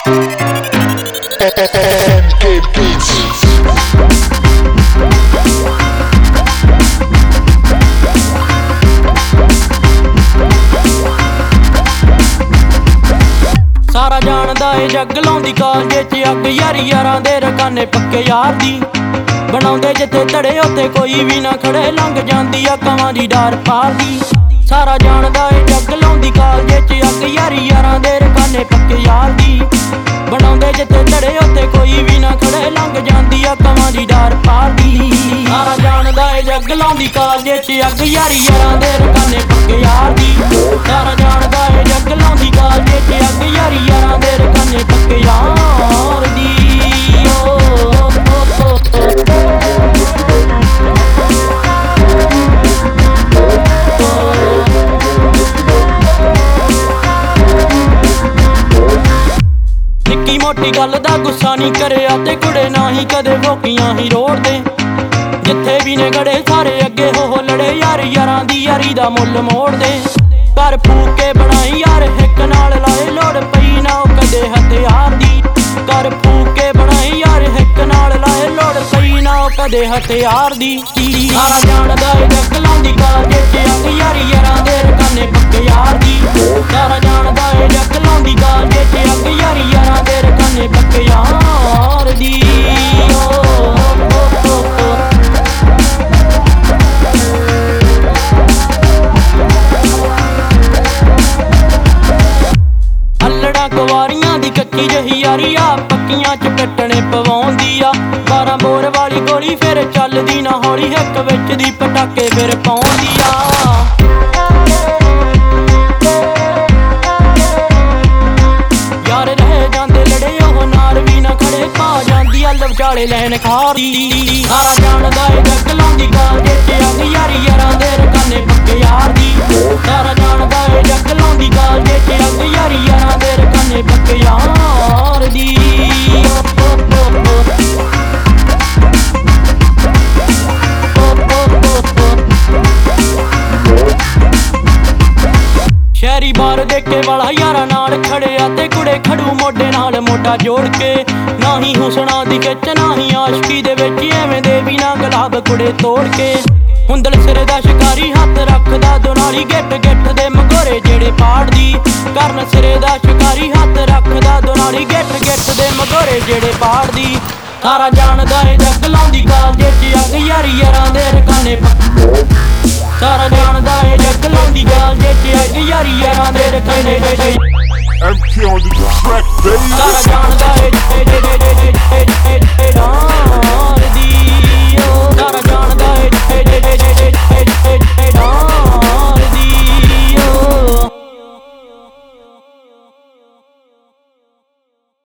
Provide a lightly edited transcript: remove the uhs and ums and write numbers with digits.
MK Beats. ਸਾਰਾ ਜਾਣਦਾ ਏ ਜੱਗ ਲਾਉਂਦੀ ਕਾਲਜੇ 'ਚ ਅੱਗ ਯਾਰੀ ਯਾਰਾਂ ਦੇ ਰਕਾਨੇ ਪੱਕੇ ਯਾਰ ਦੀ ਬਣਾਉਂਦੇ ਜਿੱਥੇ ਧੜੇ ਉੱਥੇ ਕੋਈ ਵੀ ਨਾ ਖੜੇ ਲੰਘ ਜਾਂਦੀ ਆ ਕਵਾਂ ਦੀ ਡਾਰ ਪਾਰ ਦੀ ਸਾਰਾ ਜਾਣਦਾ ਏ ਜੱਗ ਲਾਉਂਦੀ ਕਾਲਜੇ 'ਚ ਅੱਗ ਯਾਰੀ ਯਾਰਾਂ ਦੇ ਰਕਾਨੇ ਪੱਕੇ ਯਾਰ ਦੀ ਬਣਾਉਂਦੇ ਜਿੱਥੇ ਧੜੇ ਉੱਥੇ ਕੋਈ ਵੀ ਨਾ ਖੜੇ ਲੰਘ ਜਾਂਦੀ ਆ ਕਵਾਂ ਦੀ ਡਾਰ ਪਾਰ ਦੀ ਸਾਰਾ ਜਾਣਦਾ ਏ ਜੱਗ ਲਾਉਂਦੀ ਕਾਲਜੇ 'ਚ ਅੱਗ ਯਾਰੀ ਯਾਰਾਂ ਦੇ ਰਕਾਨੇ ਪੱਕੇ ਯਾਰ ਦੀ ਸਾਰਾ ਜਾਣਦਾ ਏ ਜੱਗ ਲਾਉਂਦੀ ਕਾਲਜੇ 'ਚ ਅੱਗ ਯਾਰੀ ਯਾਰਾਂ ਦੇ ਰਕਾਨੇ ਪੱਕੇ ਯਾਰ ਦੀ ਨਿੱਕੀ ਮੋਟੀ ਗੱਲ ਦਾ ਗੁੱਸਾ ਨਹੀਂ ਕਰਿਆ ਤੇ ਕੁੜੇ ਨਾ ਹੀ ਕਦੇ ਭੋਕੀਆਂ ਹੀ ਰੋੜਦੇ ਜਿੱਥੇ ਵੀ ਨੇ ਗੜੇ ਸਾਰੇ ਅੱਗੇ ਹੋ ਲੜੇ ਯਾਰ ਯਾਰਾਂ ਦੀ ਯਾਰੀ ਦਾ ਮੁੱਲ ਮੋੜਦੇ ਪਰ ਫੂਕ ਕੇ ਬਣਾਈ ਯਾਰ ਹਿੱਕ ਨਾਲ ਲਾਏ ਲੋੜ ਪਈ ਨਾ ਉਹ ਕਦੇ ਹਥਿਆਰ ਦੀ ਕਰ ਫੂਕ ਕੇ ਬਣਾਈ ਯਾਰ ਹਿੱਕ ਨਾਲ ਲਾਏ ਲੋੜ ਪਈ ਨਾ ਉਹ ਕਦੇ ਹਥਿਆਰ ਦੀ ਸਾਰਾ ਜਾਣਦਾ ਏ ਜੱਗ ਲਾਉਂਦੀ ਕਾਲਜੇ 'ਚ ਅੱਗ ਯਾਰੀ ਯਾਰਾਂ ਦੇ ਰਕਾਨੇ ਪੱਕੇ ਯਾਰ ਦੀ ਸਾਰਾ ਜਾਣਦਾ ਏ ਜੱਗ ਲਾਉਂਦੀ ਕਾਲਜੇ 'ਚ ਅੱਗ ਯਾਰੀ ਯਾਰਾਂ ਦੇ ਰਕਾਨੇ ਪੱਕੇ ਯਾਰ ਦੀ ਅੱਲੜਾ ਕੁਵਾਰੀਆਂ ਦੀ ਕੱਚੀ ਜਹੀ ਯਾਰੀ ਆ ਪੱਕੀਆਂ 'ਚ ਕੱਟਣੇ ਪਵਾਉਂਦੀ ਆ 12 ਬੋਰ ਵਾਲੀ ਗੋਲੀ ਫਿਰ ਚੱਲਦੀ ਨਾ ਹੌਲੀ ਹਿੱਕ ਵਿੱਚ ਦੀ ਪਟਾਕੇ ਫਿਰ ਪਾਉਂਦੀ ਆ ਯਾਰ ਰਹਿ ਜਾਂਦੇ ਲੜੇ ਉਹ ਨਾਰ ਵੀ ਨਾ ਖੜੇ ਪਾ ਜਾਂਦੀ ਆ ਲਵਚਾਲੇ ਲੈਣ ਖਾਰੀ ਸਾਰਾ ਜਾਣਦਾ ਏ ਜੱਗ ਲਾਉਂਦੀ ਕਾਲਜੇ 'ਚ ਅੱਗ ਯਾਰੀ ਯਾਰਾਂ ਦੇ ਰਕਾਨੇ ਪੱਕੇ ਯਾਰ ਦੀ ਸਾਰਾ ਜਾਣਦਾ ਏ ਜੱਗ ਲਾਉਂਦੀ ਕਾਲਜੇ 'ਚ ਅੱਗ ਯਾਰੀ ਯਾਰਾਂ ਦੇ ਰਕਾਨੇ ਪੱਕੇ ਯਾਰ ਦੀ ਸ਼ਹਿਰੀ ਬਾਰ ਦੇਖੇ ਵਾਲਾ ਯਾਰਾਂ ਨਾਲ ਖੜਿਆ ਤੇ ਕੁੜੇ ਖੜੂ ਮੋਢੇ ਨਾਲ ਮੋਢਾ ਜੋੜ ਕੇ ਨਾ ਹੀ ਹੁਸਨਾ ਦੀ ਖਿੱਚ ਨਾ ਹੀ ਆਸ਼ਕੀ ਦੇ ਵਿੱਚ ਐਵੇਂ ਦੇ ਵੀ ਨਾ ਗੁਲਾਬ ਕੁੜੇ ਤੋੜ ਕੇ ਹੁੰਦਲ ਸਿਰੇ ਦਾ ਸ਼ਿਕਾਰੀ ਹੱਥ ਰੱਖਦਾ ਦੋਨਾਲੀ ਗਿੱਟ ਗਿੱਟ ਦੇ ਮਗੋਰੇ ਜਿਹੜੇ ਪਾੜਦੀ ਕਰਨ ਸਿਰੇ ਦਾ ਸ਼ਿਕਾਰੀ ਹੱਥ ਰੱਖਦਾ ਦੋਨਾਲੀ ਗਿੱਟ ਗਿੱਟ ਦੇ ਮਗੋਰੇ ਜਿਹੜੇ ਪਾੜਦੀ ਸਾਰਾ ਜਾਣਦਾ ਏ ਜੱਗ ਲਾਉਂਦੀ ਕਾਲਜੇ 'ਚ ਅੱਗ ਯਾਰੀ ਯਾਰਾਂ ਦੇ ਰਕਾਨੇ ਸਾਰਾ ਜਾਣਦਾ ਏ ਜੱਗ ਲਾਉਂਦੀ ਕਾਲਜੇ 'ਚ ਅੱਗ ਯਾਰੀ ਯਾਰਾਂ ਦੇ ਰਕਾਨੇ MK on the track,